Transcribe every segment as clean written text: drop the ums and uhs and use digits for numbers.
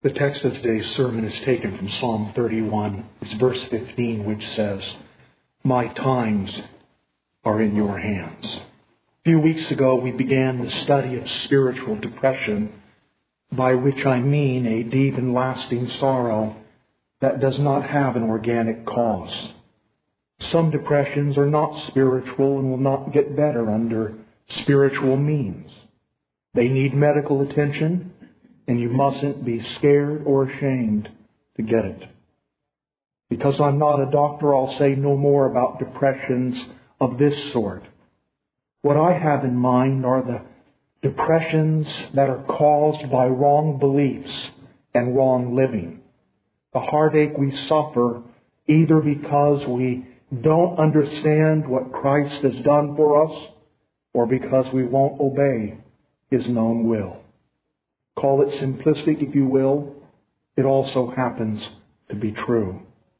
The text of today's sermon is taken from Psalm 31. It's verse 15, which says, "My times are in your hands." A few weeks ago, we began the study of spiritual depression, by which I mean a deep and lasting sorrow that does not have an organic cause. Some depressions are not spiritual and will not get better under spiritual means. They need medical attention, and you mustn't be scared or ashamed to get it. Because I'm not a doctor, I'll say no more about depressions of this sort. What I have in mind are the depressions that are caused by wrong beliefs and wrong living. The heartache we suffer either because we don't understand what Christ has done for us or because we won't obey His known will. Call it simplistic if you will. It also happens to be true.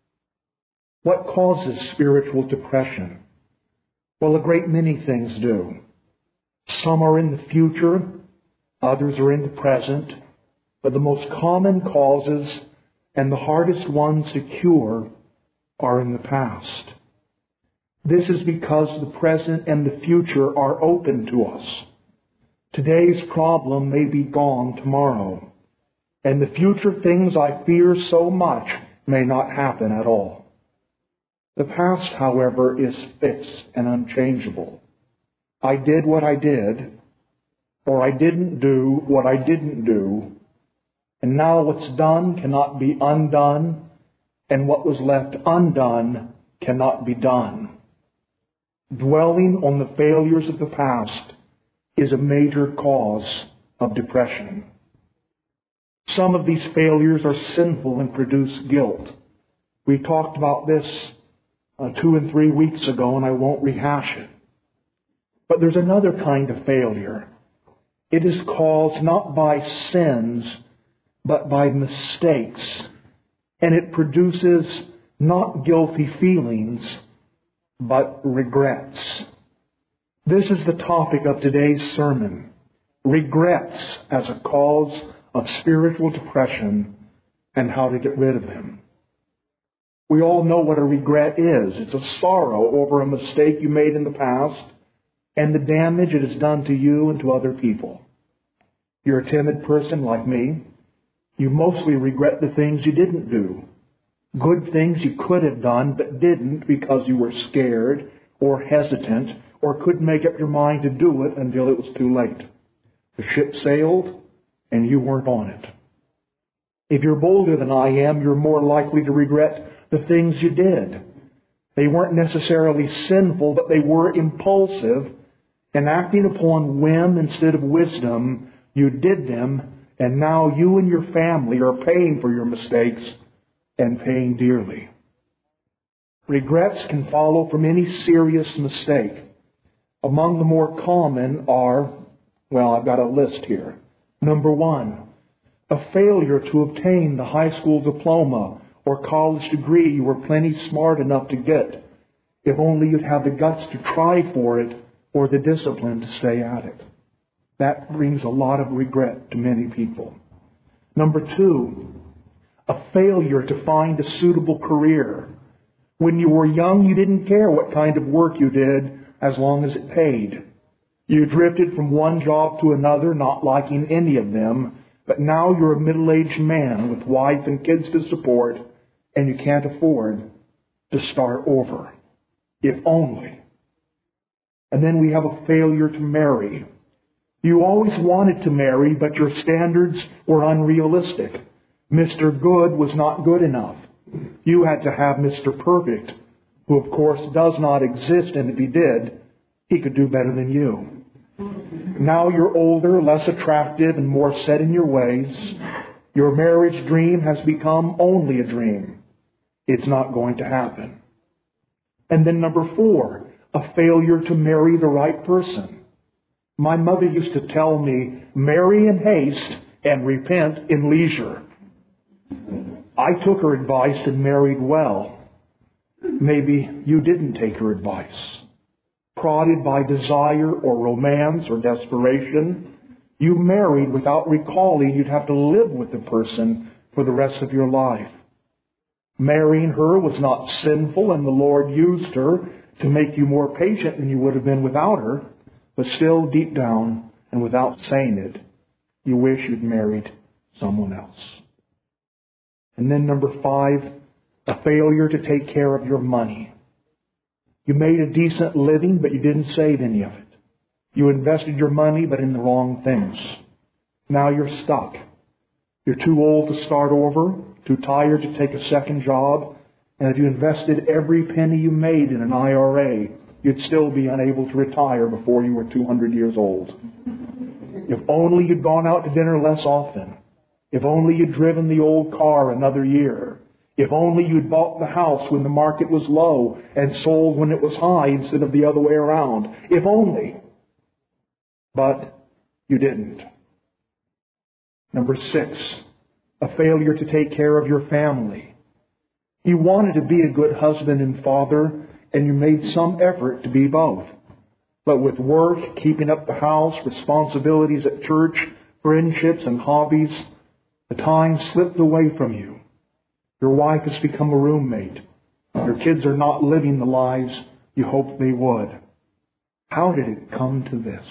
What causes spiritual depression? Well, a great many things do. Some are in the future, others are in the present, but the most common causes and the hardest ones to cure are in the past. This is because the present and the future are open to us. Today's problem may be gone tomorrow, and the future things I fear so much may not happen at all. The past, however, is fixed and unchangeable. I did what I did, or I didn't do what I didn't do, and now what's done cannot be undone, and what was left undone cannot be done. Dwelling on the failures of the past is a major cause of depression. Some of these failures are sinful and produce guilt. We talked about this 2 and 3 weeks ago, and I won't rehash it. But there's another kind of failure. It is caused not by sins, but by mistakes. And it produces not guilty feelings, but regrets. This is the topic of today's sermon. Regrets as a cause of spiritual depression and how to get rid of them. We all know what a regret is. It's a sorrow over a mistake you made in the past and the damage it has done to you and to other people. If you're a timid person like me, you mostly regret the things you didn't do. Good things you could have done but didn't because you were scared or hesitant or couldn't make up your mind to do it until it was too late. The ship sailed and you weren't on it. If you're bolder than I am, you're more likely to regret the things you did. They weren't necessarily sinful, but they were impulsive, and acting upon whim instead of wisdom, you did them, and now you and your family are paying for your mistakes and paying dearly. Regrets can follow from any serious mistake. Among the more common are, I've got a list here. Number 1, a failure to obtain the high school diploma or college degree you were plenty smart enough to get, if only you'd have the guts to try for it or the discipline to stay at it. That brings a lot of regret to many people. Number 2, a failure to find a suitable career. When you were young, you didn't care what kind of work you did as long as it paid. You drifted from one job to another, not liking any of them, but now you're a middle-aged man with wife and kids to support, and you can't afford to start over. If only. And then we have a failure to marry. You always wanted to marry, but your standards were unrealistic. Mr. Good was not good enough. You had to have Mr. Perfect, who of course does not exist, and if he did, he could do better than you. Now you're older, less attractive, and more set in your ways. Your marriage dream has become only a dream. It's not going to happen. And then number 4, a failure to marry the right person. My mother used to tell me, marry in haste and repent in leisure. I took her advice and married well. Maybe you didn't take her advice. Prodded by desire or romance or desperation, You married without recalling you'd have to live with the person for the rest of your life. Marrying her was not sinful, and the Lord used her to make you more patient than you would have been without her, but still deep down, and without saying it, you wish you'd married someone else. And then number 5, a failure to take care of your money. You made a decent living, but you didn't save any of it. You invested your money, but in the wrong things. Now you're stuck. You're too old to start over, too tired to take a second job, and if you invested every penny you made in an IRA, you'd still be unable to retire before you were 200 years old. If only you'd gone out to dinner less often. If only you'd driven the old car another year. If only you'd bought the house when the market was low and sold when it was high instead of the other way around. If only. But you didn't. Number 6, a failure to take care of your family. You wanted to be a good husband and father, and you made some effort to be both. But with work, keeping up the house, responsibilities at church, friendships and hobbies, the time slipped away from you. Your wife has become a roommate. Your kids are not living the lives you hoped they would. How did it come to this?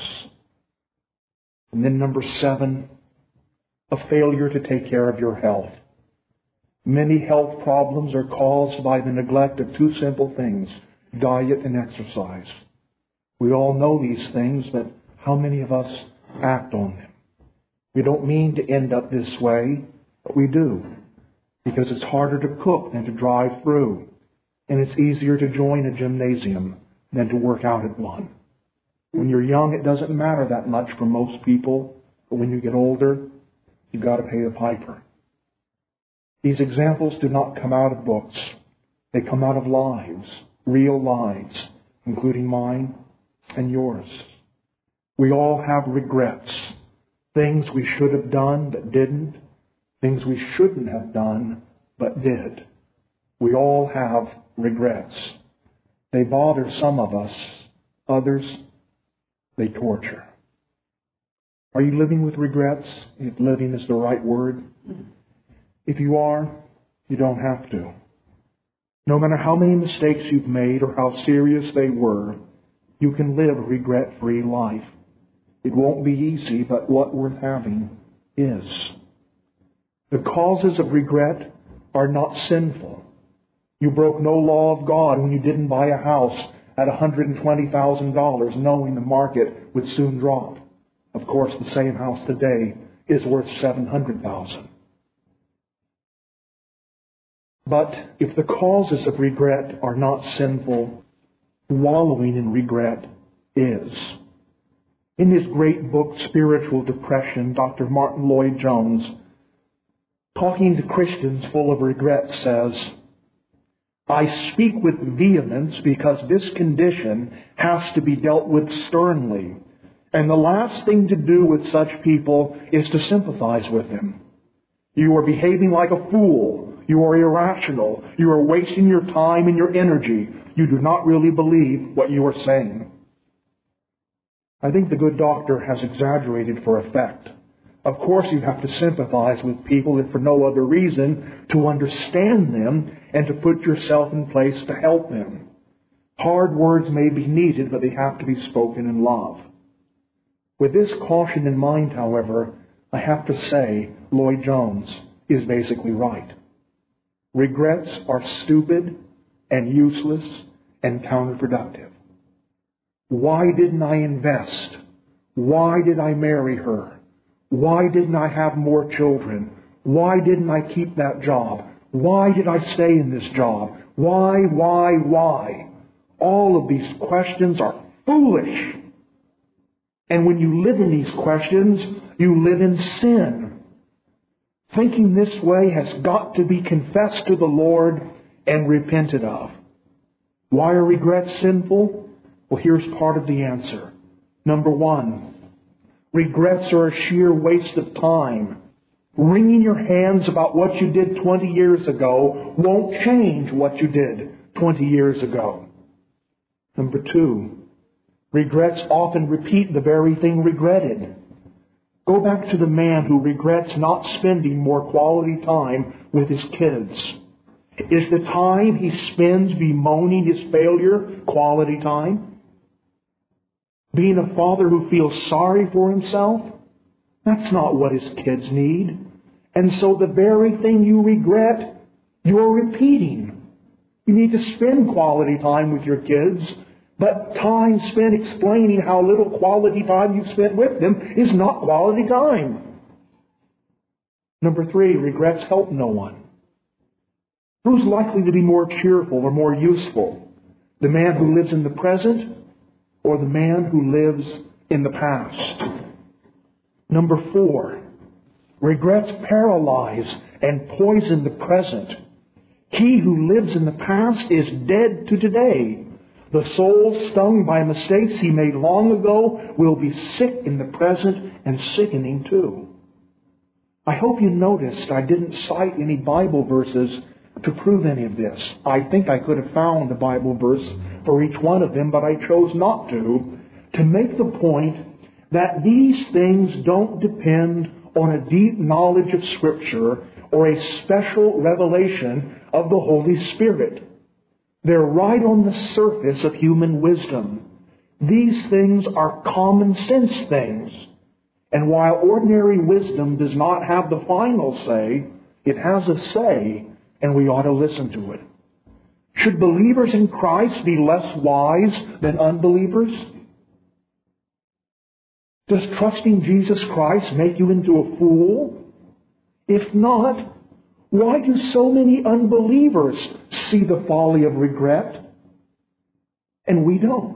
And then number 7, a failure to take care of your health. Many health problems are caused by the neglect of 2 simple things, diet and exercise. We all know these things, but how many of us act on them? We don't mean to end up this way, but we do. Because it's harder to cook than to drive through. And it's easier to join a gymnasium than to work out at one. When you're young, it doesn't matter that much for most people. But when you get older, you've got to pay the piper. These examples do not come out of books. They come out of lives, real lives, including mine and yours. We all have regrets. Things we should have done but didn't. Things we shouldn't have done but did. We all have regrets. They bother some of us. Others, they torture. Are you living with regrets? If living is the right word. If you are, you don't have to. No matter how many mistakes you've made or how serious they were, you can live a regret-free life. It won't be easy, but what worth having is. The causes of regret are not sinful. You broke no law of God when you didn't buy a house at $120,000 knowing the market would soon drop. Of course, the same house today is worth $700,000. But if the causes of regret are not sinful, wallowing in regret is. In his great book, Spiritual Depression, Dr. Martin Lloyd-Jones, talking to Christians full of regret, says, I speak with vehemence because this condition has to be dealt with sternly. And the last thing to do with such people is to sympathize with them. You are behaving like a fool. You are irrational. You are wasting your time and your energy. You do not really believe what you are saying. I think the good doctor has exaggerated for effect. Of course, you have to sympathize with people if for no other reason to understand them and to put yourself in place to help them. Hard words may be needed, but they have to be spoken in love. With this caution in mind, however, I have to say Lloyd-Jones is basically right. Regrets are stupid and useless and counterproductive. Why didn't I invest? Why did I marry her? Why didn't I have more children? Why didn't I keep that job? Why did I stay in this job? Why? All of these questions are foolish. And when you live in these questions, you live in sin. Thinking this way has got to be confessed to the Lord and repented of. Why are regrets sinful? Well, here's part of the answer. Number 1, regrets are a sheer waste of time. Wringing your hands about what you did 20 years ago won't change what you did 20 years ago. Number 2, regrets often repeat the very thing regretted. Go back to the man who regrets not spending more quality time with his kids. Is the time he spends bemoaning his failure quality time? Being a father who feels sorry for himself? That's not what his kids need. And so the very thing you regret, you're repeating. You need to spend quality time with your kids, but time spent explaining how little quality time you've spent with them is not quality time. Number 3, regrets help no one. Who's likely to be more cheerful or more useful? The man who lives in the present or the man who lives in the past? Number 4, regrets paralyze and poison the present. He who lives in the past is dead to today. The soul stung by mistakes he made long ago will be sick in the present and sickening too. I hope you noticed I didn't cite any Bible verses to prove any of this. I think I could have found a Bible verse for each one of them, but I chose not to make the point that these things don't depend on a deep knowledge of Scripture or a special revelation of the Holy Spirit. They're right on the surface of human wisdom. These things are common sense things. And while ordinary wisdom does not have the final say, it has a say, and we ought to listen to it. Should believers in Christ be less wise than unbelievers? Does trusting Jesus Christ make you into a fool? If not, why do so many unbelievers see the folly of regret, and we don't?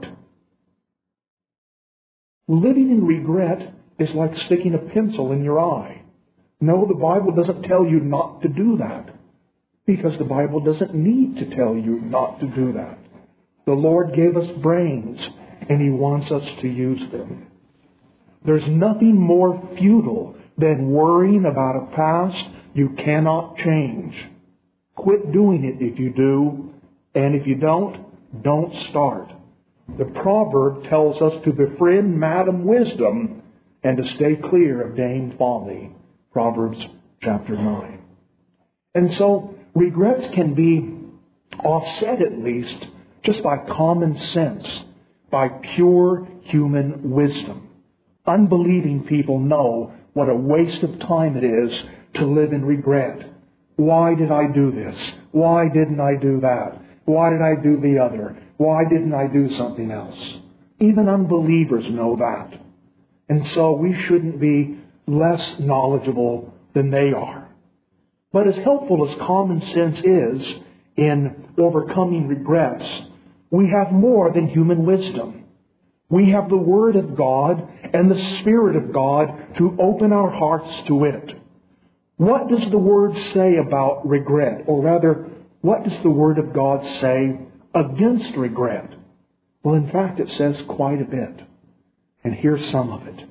Living in regret is like sticking a pencil in your eye. No, the Bible doesn't tell you not to do that, because the Bible doesn't need to tell you not to do that. The Lord gave us brains, and He wants us to use them. There's nothing more futile than worrying about a past you cannot change. Quit doing it if you do, and if you don't start. The proverb tells us to befriend Madam Wisdom and to stay clear of Dame Folly. Proverbs chapter 9. And so, regrets can be offset at least just by common sense, by pure human wisdom. Unbelieving people know what a waste of time it is to live in regret. Why did I do this? Why didn't I do that? Why did I do the other? Why didn't I do something else? Even unbelievers know that. And so we shouldn't be less knowledgeable than they are. But as helpful as common sense is in overcoming regrets, we have more than human wisdom. We have the Word of God and the Spirit of God to open our hearts to it. What does the Word say about regret? Or rather, what does the Word of God say against regret? Well, in fact, it says quite a bit. And here's some of it.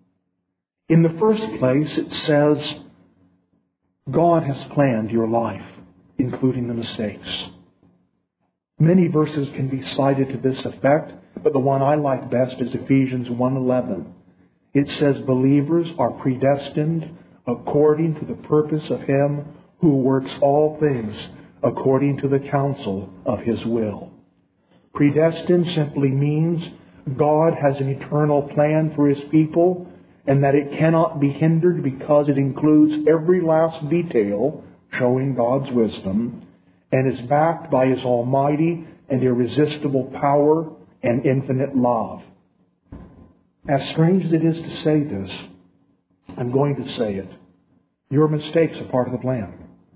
In the first place, it says, God has planned your life, including the mistakes. Many verses can be cited to this effect, but the one I like best is Ephesians 1:11. It says, believers are predestined according to the purpose of Him who works all things according to the counsel of His will. Predestined simply means God has an eternal plan for His people, and that it cannot be hindered because it includes every last detail showing God's wisdom, and is backed by His almighty and irresistible power and infinite love. As strange as it is to say this, I'm going to say it. Your mistakes are part of the plan.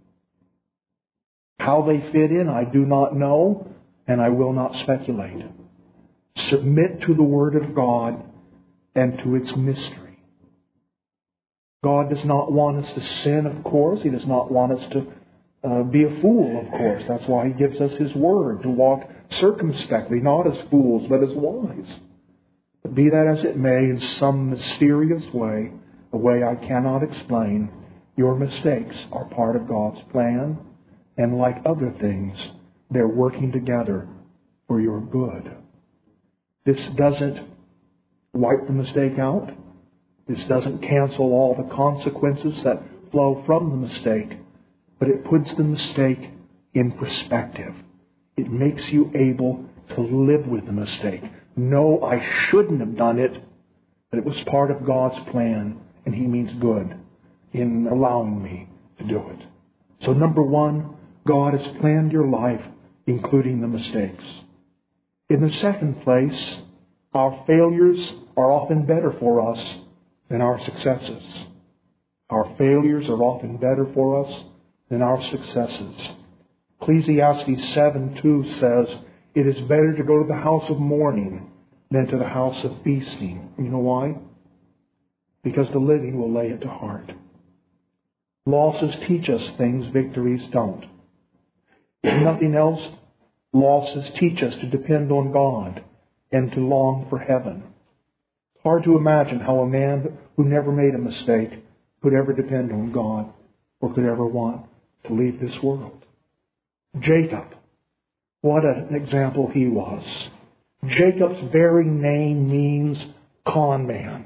How they fit in, I do not know, and I will not speculate. Submit to the Word of God and to its mystery. God does not want us to sin, of course. He does not want us to be a fool, of course. That's why He gives us His Word, to walk circumspectly, not as fools, but as wise. But be that as it may, in some mysterious way, a way I cannot explain, your mistakes are part of God's plan, and like other things, they're working together for your good. This doesn't wipe the mistake out. This doesn't cancel all the consequences that flow from the mistake, but it puts the mistake in perspective. It makes you able to live with the mistake. No, I shouldn't have done it, but it was part of God's plan, and He means good in allowing me to do it. So number one, God has planned your life, including the mistakes. In the second place, our failures are often better for us than our successes. Our failures are often better for us than our successes. Ecclesiastes 7:2 says, "It is better to go to the house of mourning than to the house of feasting." You know why? Because the living will lay it to heart. Losses teach us things victories don't. If nothing else, losses teach us to depend on God and to long for heaven. It's hard to imagine how a man who never made a mistake could ever depend on God or could ever want to leave this world. Jacob, what an example he was. Jacob's very name means con man.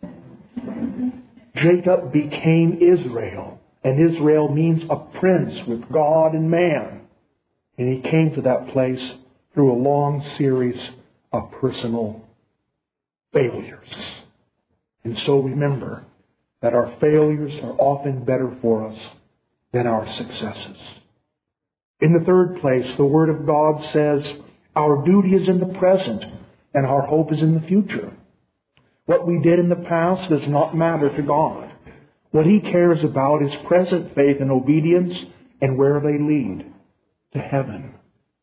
Jacob became Israel, and Israel means a prince with God and man. And he came to that place through a long series of personal failures. And so remember that our failures are often better for us than our successes. In the third place, the Word of God says our duty is in the present and our hope is in the future. What we did in the past does not matter to God. What He cares about is present faith and obedience and where they lead, to heaven.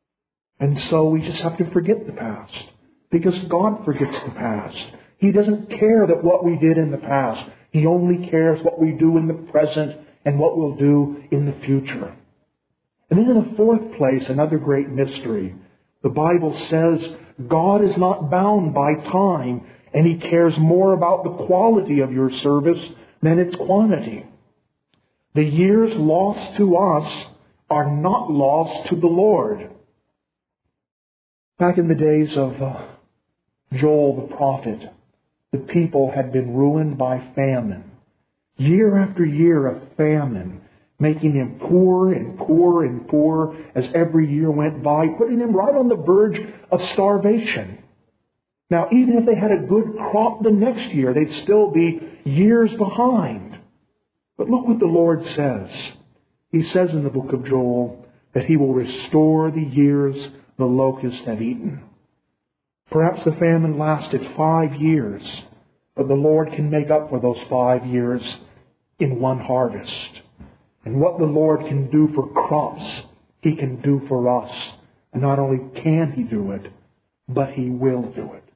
And so we just have to forget the past, because God forgets the past. He doesn't care that what we did in the past. He only cares what we do in the present and what we'll do in the future. And then in the fourth place, another great mystery. The Bible says God is not bound by time, and He cares more about the quality of your service than its quantity. The years lost to us are not lost to the Lord. Back in the days of Joel the prophet, the people had been ruined by famine. Year after year of famine, making them poorer and poorer and poorer as every year went by, putting them right on the verge of starvation. Now, even if they had a good crop the next year, they'd still be years behind. But look what the Lord says. He says in the book of Joel that He will restore the years the locusts have eaten. Perhaps the famine lasted 5 years, but the Lord can make up for those 5 years in one harvest. And what the Lord can do for crops, He can do for us. And not only can He do it, but He will do it.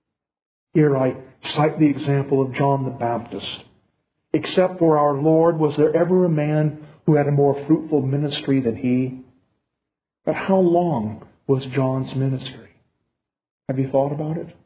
Here I cite the example of John the Baptist. Except for our Lord, was there ever a man who had a more fruitful ministry than he? But how long was John's ministry? Have you thought about it?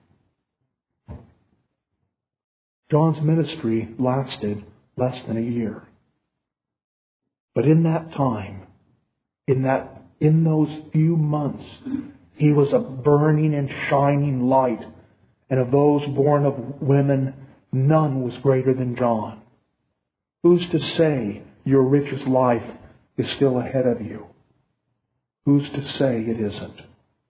John's ministry lasted less than a year. But in that time, in those few months, he was a burning and shining light. And of those born of women, none was greater than John. Who's to say your richest life is still ahead of you? Who's to say it isn't?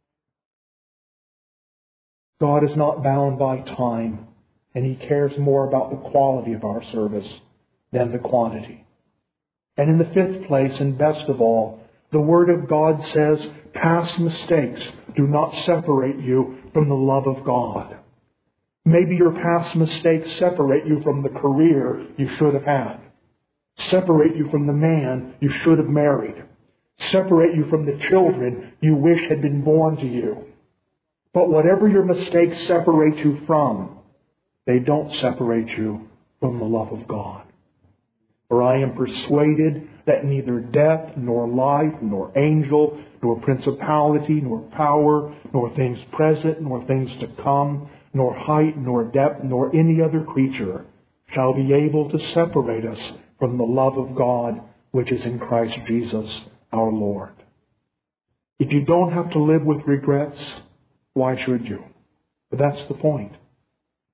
God is not bound by time, and He cares more about the quality of our service than the quantity. And in the fifth place, and best of all, the Word of God says, past mistakes do not separate you from the love of God. Maybe your past mistakes separate you from the career you should have had. Separate you from the man you should have married. Separate you from the children you wish had been born to you. But whatever your mistakes separate you from, they don't separate you from the love of God. For I am persuaded that neither death, nor life, nor angel, nor principality, nor power, nor things present, nor things to come, nor height, nor depth, nor any other creature shall be able to separate us from the love of God which is in Christ Jesus our Lord. If you don't have to live with regrets, why should you? But that's the point.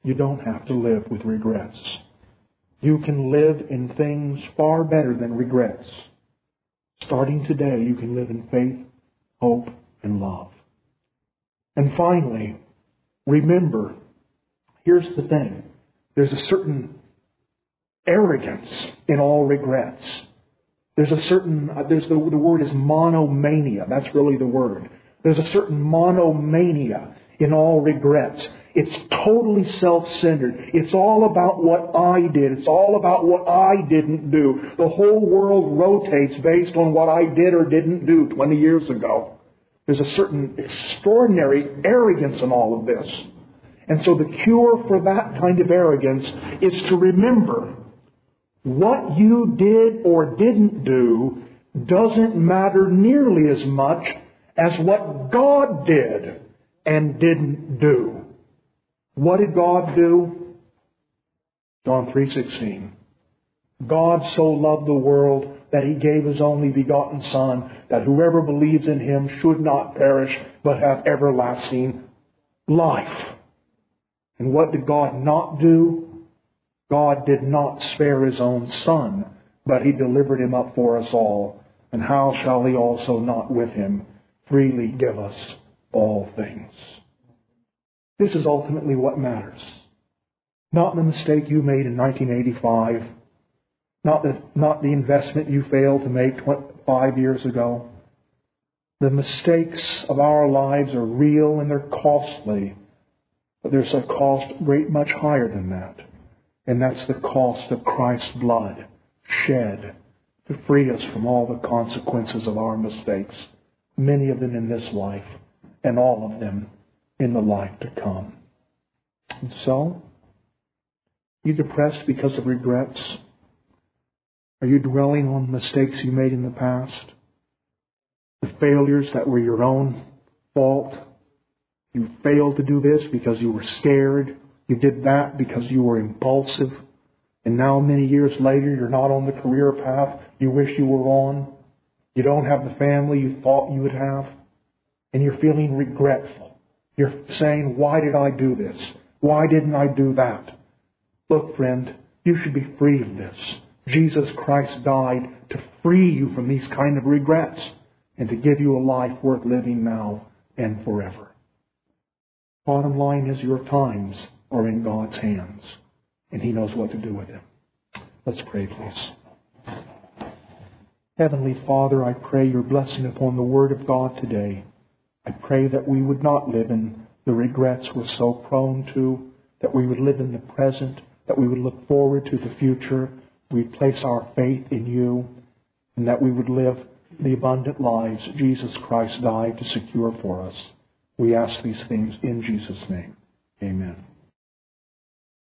You don't have to live with regrets. You can live in things far better than regrets. Starting today, you can live in faith, hope, and love. And finally, remember, here's the thing. There's a certain arrogance in all regrets. The word is monomania. That's really the word. There's a certain monomania in all regrets. It's totally self-centered. It's all about what I did. It's all about what I didn't do. The whole world rotates based on what I did or didn't do 20 years ago. There's a certain extraordinary arrogance in all of this. And so the cure for that kind of arrogance is to remember what you did or didn't do doesn't matter nearly as much as what God did and didn't do. What did God do? John 3:16. God so loved the world that He gave His only begotten Son, that whoever believes in Him should not perish, but have everlasting life. And what did God not do? God did not spare His own Son, but He delivered Him up for us all. And how shall He also not with Him freely give us all things? This is ultimately what matters. Not the mistake you made in 1985. Not the investment you failed to make 5 years ago. The mistakes of our lives are real and they're costly. But there's a cost much higher than that. And that's the cost of Christ's blood shed to free us from all the consequences of our mistakes. Many of them in this life and all of them in the life to come. And so, are you depressed because of regrets? Are you dwelling on mistakes you made in the past? The failures that were your own fault? You failed to do this because you were scared. You did that because you were impulsive. And now many years later, you're not on the career path you wish you were on. You don't have the family you thought you would have. And you're feeling regretful. You're saying, why did I do this? Why didn't I do that? Look, friend, you should be free of this. Jesus Christ died to free you from these kind of regrets and to give you a life worth living now and forever. Bottom line is your times are in God's hands, and He knows what to do with them. Let's pray, please. Heavenly Father, I pray your blessing upon the Word of God today. I pray that we would not live in the regrets we're so prone to, that we would live in the present, that we would look forward to the future, we'd place our faith in you, and that we would live the abundant lives Jesus Christ died to secure for us. We ask these things in Jesus' name. Amen.